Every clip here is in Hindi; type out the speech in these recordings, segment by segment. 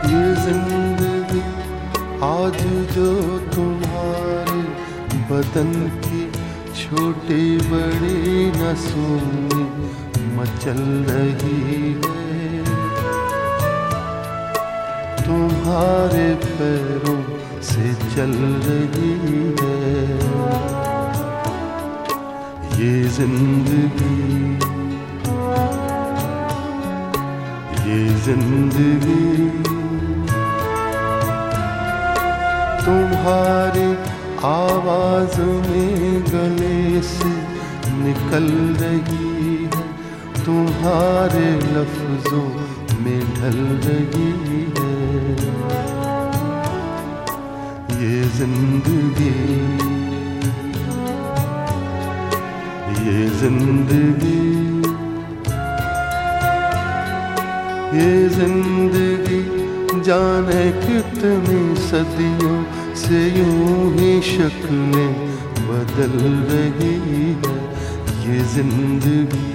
ये जिंदगी आज जो तुम्हारे बदन की छोटी बड़ी नसों में मचल रही है, तुम्हारे पैरों से चल रही है। ये जिंदगी, ये जिंदगी तुम्हारी आवाज में गले से निकल रही है, तुम्हारे लफ्जों में ढल रही है। ये जिंदगी, ये जिंदगी, ये जिंदगी जाने कितनी सदियों से यूं ही शक्लें बदल रही है। ये जिंदगी,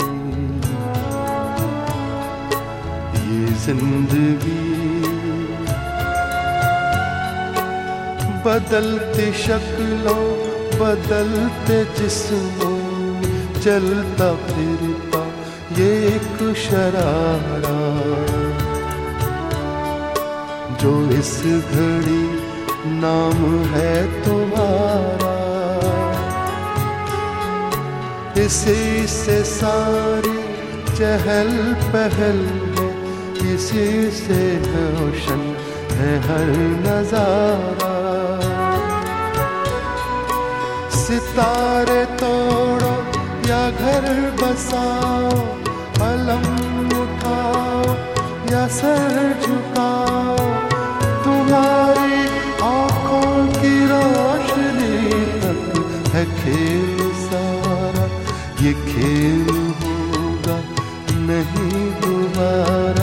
ये जिंदगी बदलती शक्लों बदलते जिस्मों चलता फिरता ये एक शरारा, जो इस घड़ी नाम है तुम्हारा। इसी से सारी चहल पहल है, इसी से रोशन है हर नजारा। सितारे तोड़ो या घर बसाओ, अलम उठाओ या सर झुकाओ, तुम्हारी आँखों की रोशनी तक है खेल सारा। ये खेल होगा नहीं दोबारा।